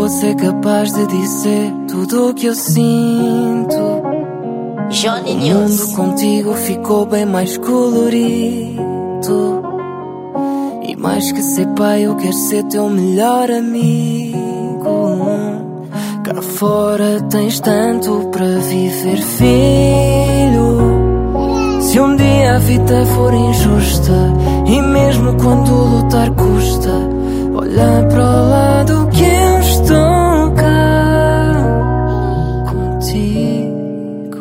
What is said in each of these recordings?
vou ser capaz de dizer tudo o que eu sinto. Johnny O News. mundo contigo ficou bem mais colorido. E mais que ser pai, eu quero ser teu melhor amigo. Cá fora tens tanto para viver, filho. Se um dia a vida for injusta, e mesmo quando lutar custa, olha para o lado que eu estou cá contigo.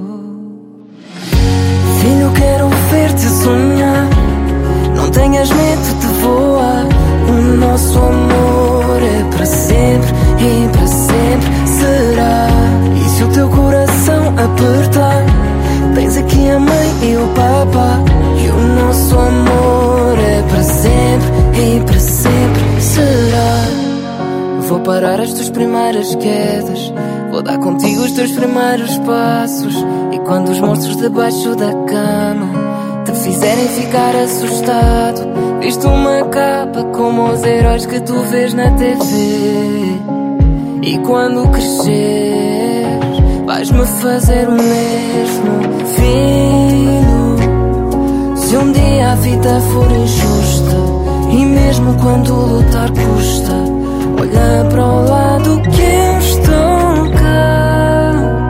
Filho, quero ver-te sonhar, não tenhas medo de voar. O nosso amor é para sempre e para sempre será. E se o teu coração apertar, tens aqui a mãe e o papá. E o nosso amor é para sempre e para sempre será. Vou parar as tuas primeiras quedas, vou dar contigo os teus primeiros passos. E quando os monstros debaixo da cama te fizerem ficar assustado, viste uma capa como os heróis que tu vês na TV. E quando cresceres, vais-me fazer o mesmo, filho. Se um dia a vida for injusta, e mesmo quando lutar custa, olha para o lado que eu estou cá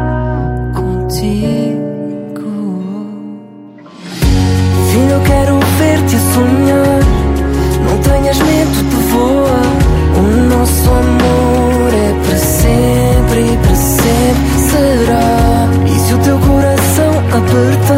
contigo. Filho, eu quero ver-te sonhar, não tenhas medo de voar. O nosso amor é para sempre e para sempre será. E se o teu coração apertar,